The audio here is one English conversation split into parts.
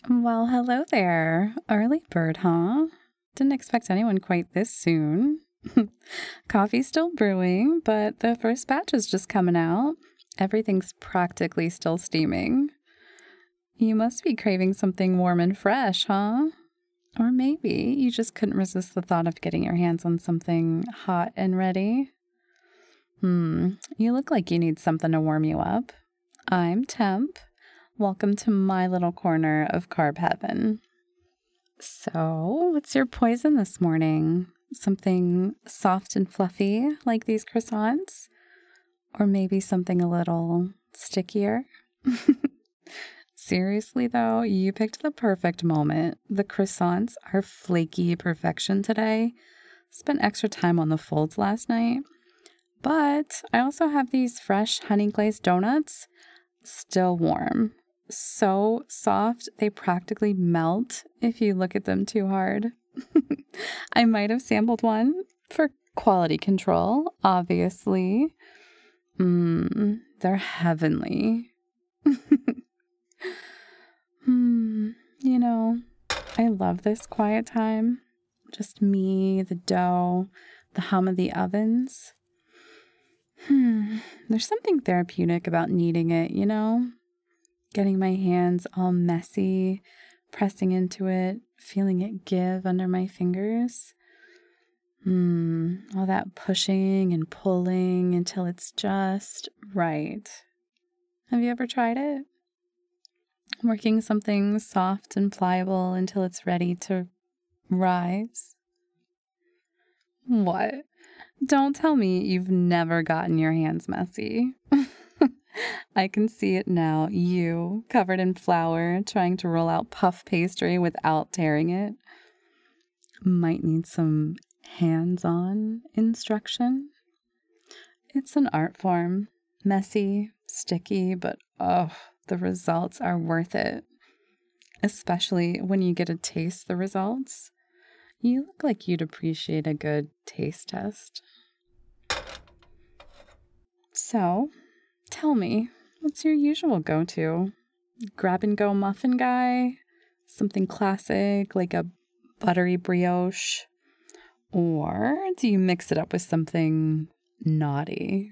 Well, hello there. Early bird, huh? Didn't expect anyone quite this soon. Coffee's still brewing, but the first batch is just coming out. Everything's practically still steaming. You must be craving something warm and fresh, huh? Or maybe you just couldn't resist the thought of getting your hands on something hot and ready. You look like you need something to warm you up. I'm Temp. Welcome to my little corner of carb heaven. So, what's your poison this morning? Something soft and fluffy like these croissants? Or maybe something a little stickier? Seriously, though, you picked the perfect moment. The croissants are flaky perfection today. Spent extra time on the folds last night. But I also have these fresh honey glazed donuts, still warm. So soft, they practically melt if you look at them too hard. I might have sampled one for quality control, obviously. They're heavenly. You know, I love this quiet time. Just me, the dough, the hum of the ovens. There's something therapeutic about kneading it, you know? Getting my hands all messy, pressing into it, feeling it give under my fingers. All that pushing and pulling until it's just right. Have you ever tried it? Working something soft and pliable until it's ready to rise? What? Don't tell me you've never gotten your hands messy. I can see it now. You, covered in flour, trying to roll out puff pastry without tearing it. Might need some hands-on instruction. It's an art form. Messy, sticky, but the results are worth it. Especially when you get to taste the results. You look like you'd appreciate a good taste test. So, tell me, what's your usual go-to? Grab and go muffin guy? Something classic like a buttery brioche? Or do you mix it up with something naughty?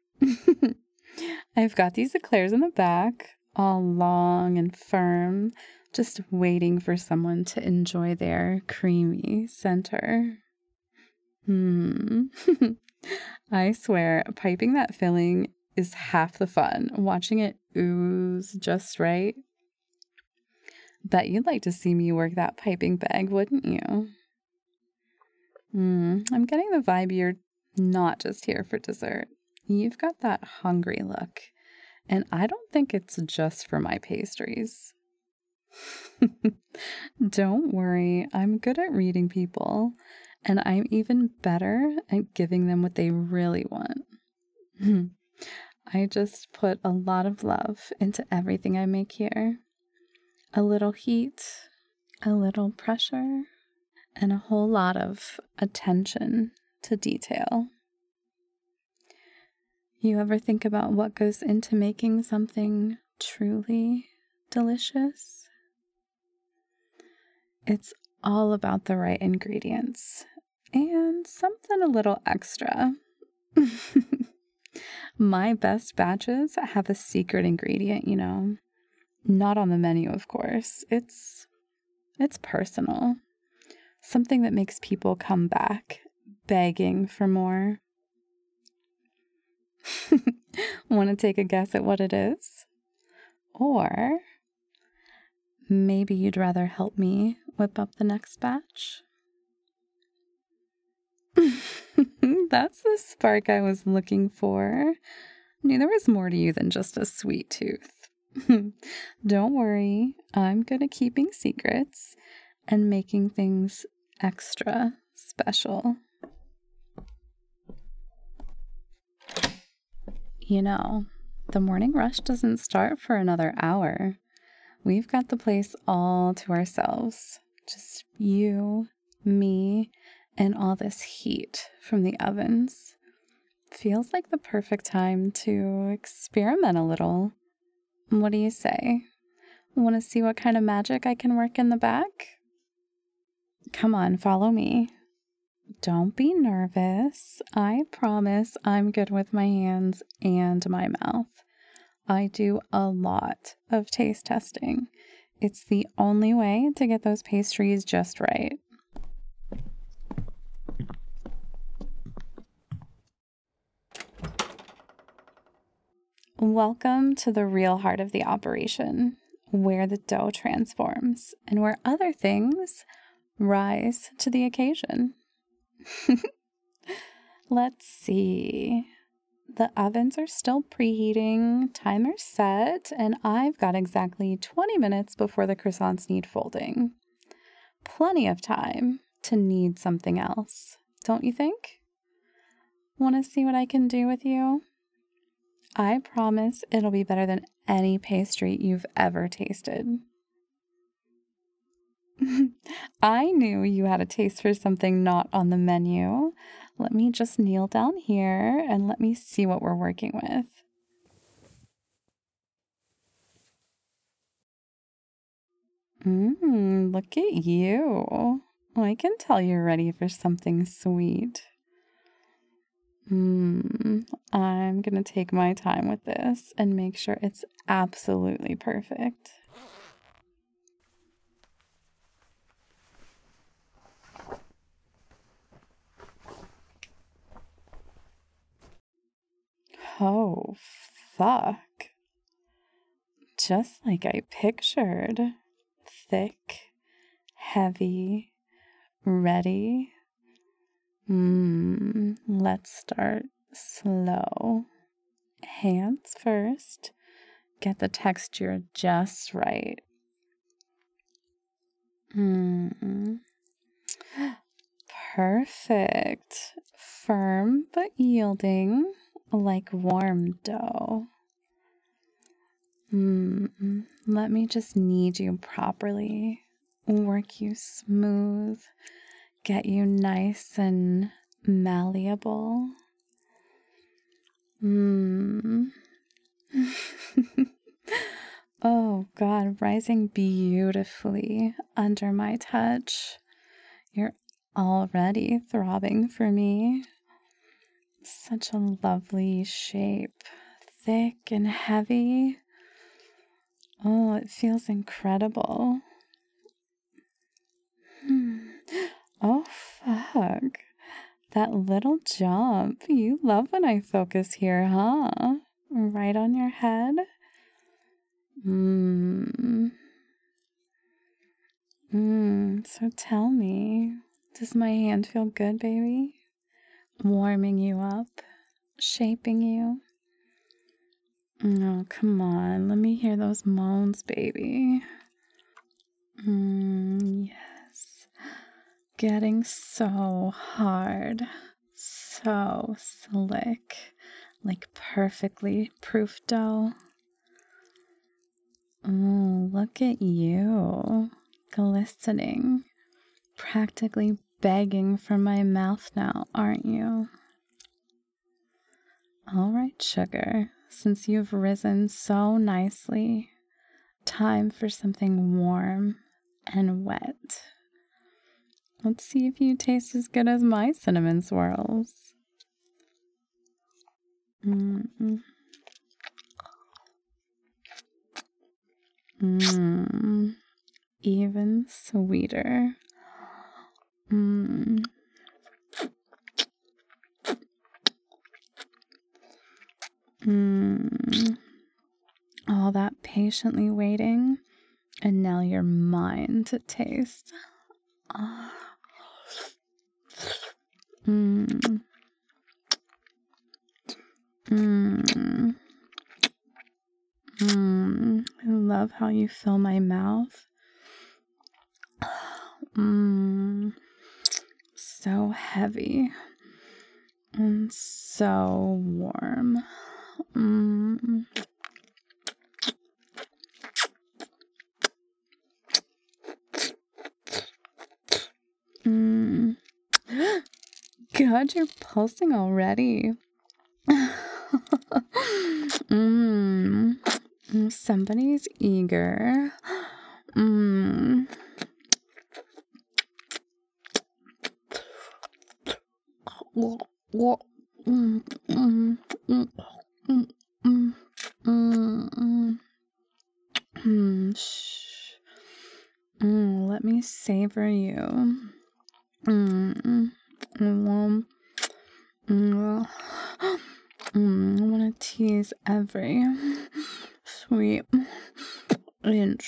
I've got these eclairs in the back, all long and firm, just waiting for someone to enjoy their creamy center. I swear, piping that filling is half the fun. Watching it ooze just right. Bet you'd like to see me work that piping bag, wouldn't you? I'm getting the vibe you're not just here for dessert. You've got that hungry look, and I don't think it's just for my pastries. Don't worry, I'm good at reading people, and I'm even better at giving them what they really want. I just put a lot of love into everything I make here. A little heat, a little pressure, and a whole lot of attention to detail. You ever think about what goes into making something truly delicious? It's all about the right ingredients and something a little extra. My best batches have a secret ingredient, you know. Not on the menu, of course. It's personal. Something that makes people come back, begging for more. Want to take a guess at what it is? Or maybe you'd rather help me whip up the next batch? That's the spark I was looking for. Knew there was more to you than just a sweet tooth. Don't worry, I'm good at keeping secrets and making things extra special. You know, the morning rush doesn't start for another hour. We've got the place all to ourselves. Just you, me, and all this heat from the ovens. Feels like the perfect time to experiment a little. What do you say? Want to see what kind of magic I can work in the back? Come on, follow me. Don't be nervous. I promise I'm good with my hands and my mouth. I do a lot of taste testing. It's the only way to get those pastries just right. Welcome to the real heart of the operation, where the dough transforms and where other things rise to the occasion. Let's see. The ovens are still preheating, timer's set, and I've got exactly 20 minutes before the croissants need folding. Plenty of time to need something else, don't you think? Want to see what I can do with you? I promise it'll be better than any pastry you've ever tasted. I knew you had a taste for something not on the menu. Let me just kneel down here and let me see what we're working with. Look at you. I can tell you're ready for something sweet. I'm gonna take my time with this and make sure it's absolutely perfect. Oh, fuck. Just like I pictured. Thick, heavy, ready. Let's start slow. Hands first. Get the texture just right. Perfect. Firm but yielding, like warm dough. Let me just knead you properly, work you smooth, get you nice and malleable. Oh God, rising beautifully under my touch. You're already throbbing for me. Such a lovely shape, thick and heavy. Oh, it feels incredible. Oh, fuck. That little jump. You love when I focus here, huh? Right on your head. So tell me, does my hand feel good, baby? Warming you up, shaping you. Oh, come on. Let me hear those moans, baby. Yes. Getting so hard. So slick. Like perfectly proof dough. Oh, look at you. Glistening. Practically begging for my mouth now, aren't you? All right, sugar. Since you've risen so nicely, time for something warm and wet. Let's see if you taste as good as my cinnamon swirls. Even sweeter. All that patiently waiting, and now you're mine to taste. I love how you fill my mouth. So heavy and so warm. God, you're pulsing already. Somebody's eager. Mm. Mm, mm, mm, mm, mm, mm, mm, Shh. Let me savor you. Mm, mm, mm, I want to tease every sweet inch.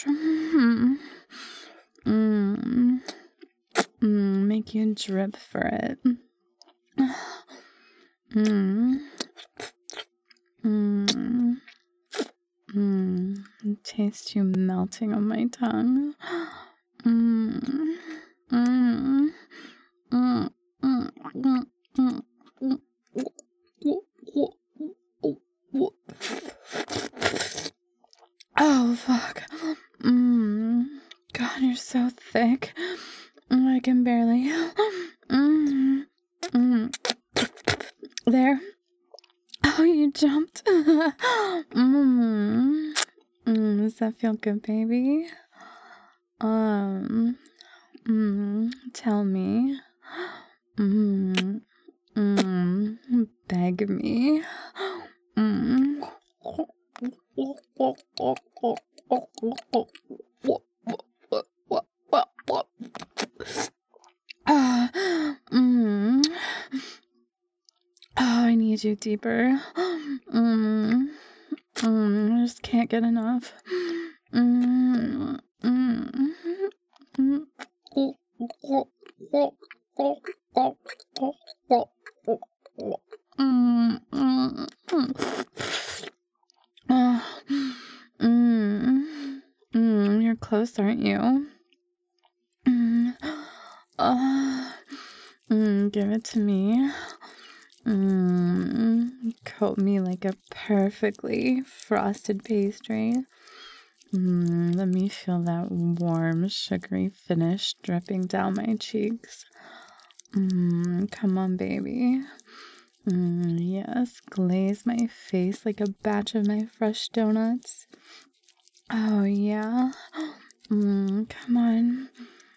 Make you drip for it. Taste you melting on my tongue. Oh, fuck. God, you're so thick. I can barely. There. Oh, you jumped. Does that feel good, baby? Tell me. Beg me. Oh, I need you deeper. I just can't get enough. You're close, aren't you? Give it to me. Coat me like a perfectly frosted pastry. Let me feel that warm, sugary finish dripping down my cheeks. Come on, baby. Yes, glaze my face like a batch of my fresh donuts. Oh, yeah. Come on.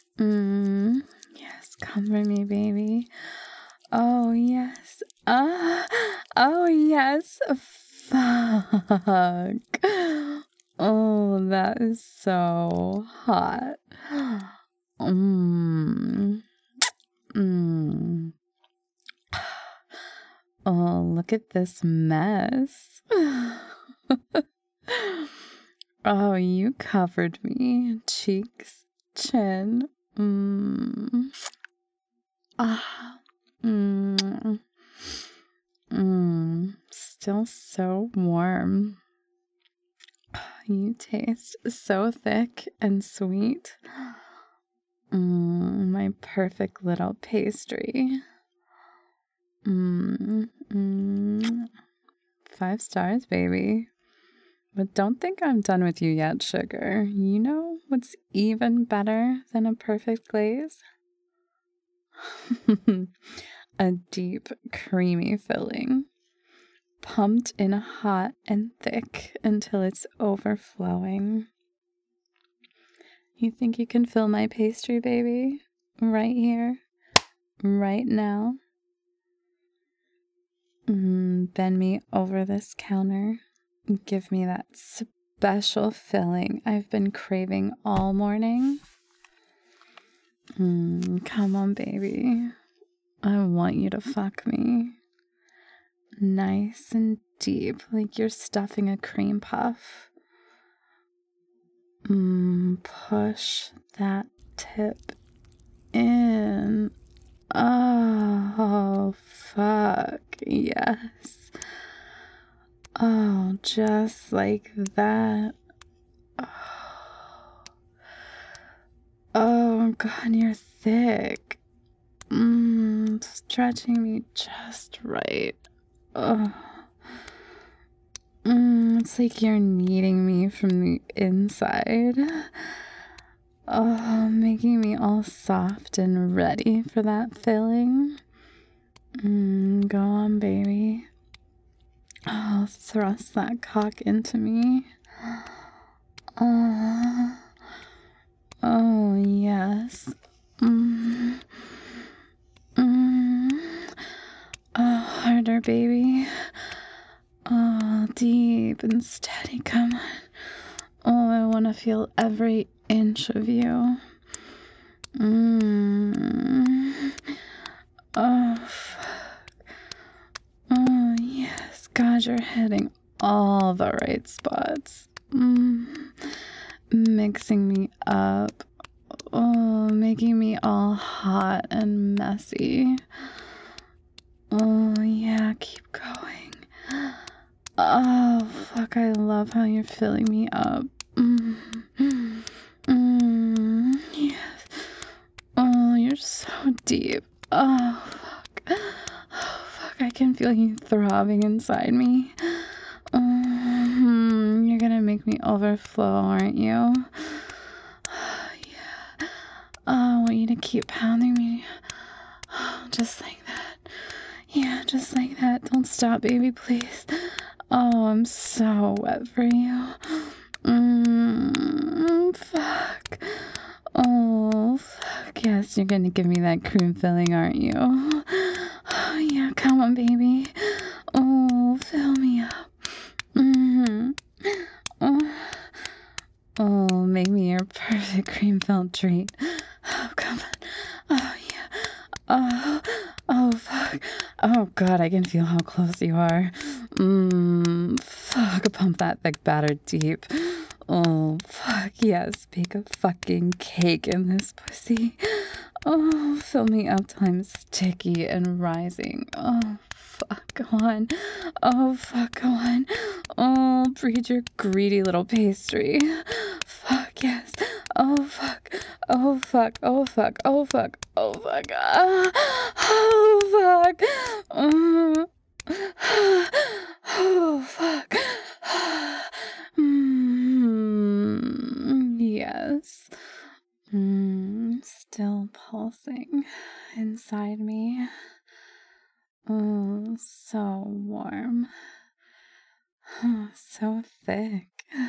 Yes, comfort me, baby. Oh, yes. Oh, yes. Fuck. Oh, that is so hot. Oh, look at this mess. Oh, you covered me. Cheeks, chin. Still so warm. You taste so thick and sweet. My perfect little pastry. 5 stars, baby. But don't think I'm done with you yet, sugar. You know what's even better than a perfect glaze? A deep, creamy filling. Pumped in hot and thick until it's overflowing. You think you can fill my pastry, baby? Right here? Right now? Bend me over this counter. Give me that special filling I've been craving all morning. Come on, baby. I want you to fuck me. Nice and deep, like you're stuffing a cream puff. Push that tip in. Oh, fuck. Yes. Oh, just like that. Oh, God, you're thick. Stretching me just right. It's like you're kneading me from the inside. Oh, making me all soft and ready for that filling. Go on, baby. Oh, thrust that cock into me. Oh, yes. Mm. Mm. Oh, harder, baby. Oh, deep and steady. Come on. Oh, I want to feel every inch of you. Oh, oh, yes. God, you're hitting all the right spots. Mixing me up. Oh, making me all hot and messy. Oh, yeah, keep going. Oh, fuck, I love how you're filling me up. Yes. Oh, you're so deep. Oh, fuck. Oh, fuck, I can feel you throbbing inside me. You're gonna make me overflow, aren't you? Yeah. I want you to keep pounding me. Just like that. Yeah, just like that. Don't stop, baby, please. Oh, I'm so wet for you. Fuck. Oh, fuck. Yes, you're gonna give me that cream filling, aren't you? Oh, yeah, come on, baby. Oh, fill me up. Oh, oh, make me your perfect cream filled treat. Oh, come on. Oh, yeah. Oh, fuck. Oh, God, I can feel how close you are. Fuck, pump that thick batter deep. Oh, fuck, yes, bake a fucking cake in this pussy. Oh, fill me up till I'm sticky and rising. Oh, fuck, go on. Oh, fuck, go on. Oh, breed your greedy little pastry. Fuck, yes. Oh, fuck. Oh, fuck. Oh, fuck. Oh, fuck. Oh, fuck. Oh, fuck. Oh, fuck. Yes. Still pulsing inside me. Oh, so warm. So thick.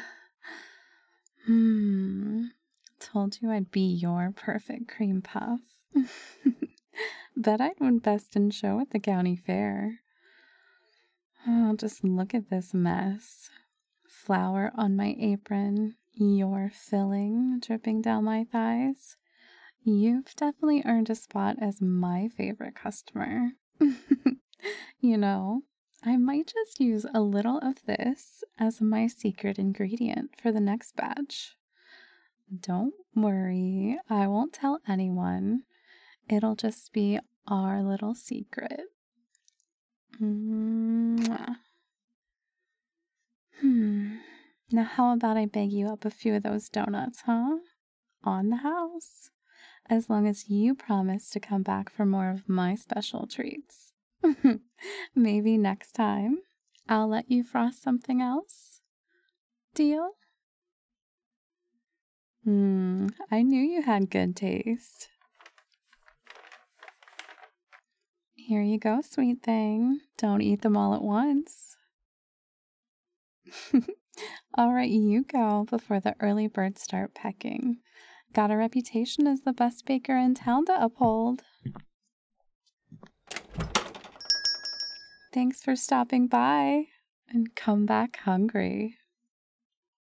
Told you I'd be your perfect cream puff. Bet I'd win best in show at the county fair. Oh, just look at this mess. Flour on my apron, your filling dripping down my thighs. You've definitely earned a spot as my favorite customer. You know, I might just use a little of this as my secret ingredient for the next batch. Don't worry, I won't tell anyone. It'll just be our little secret. Mwah. Now, how about I bag you up a few of those donuts, huh? On the house. As long as you promise to come back for more of my special treats. Maybe next time I'll let you frost something else. Deal? I knew you had good taste. Here you go, sweet thing. Don't eat them all at once. All right, you go before the early birds start pecking. Got a reputation as the best baker in town to uphold. Thanks for stopping by, and come back hungry.